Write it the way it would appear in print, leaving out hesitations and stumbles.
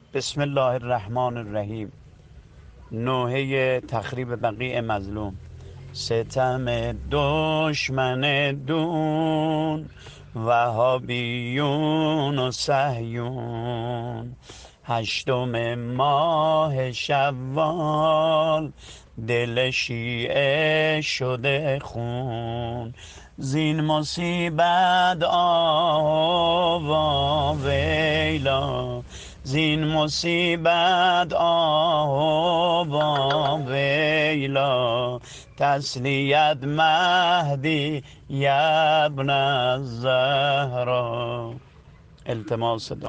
بسم الله الرحمن الرحیم. نوحه تخریب بقیع مظلوم. ستم دشمن دون، وهابیون و صهیون. 8 ماه شوال، دل شیعه شده خون. زین مصیبت آه و ویلا، زین مصیبت آه و ویلا. تسلیت مهدی یبن الزهرا. التماس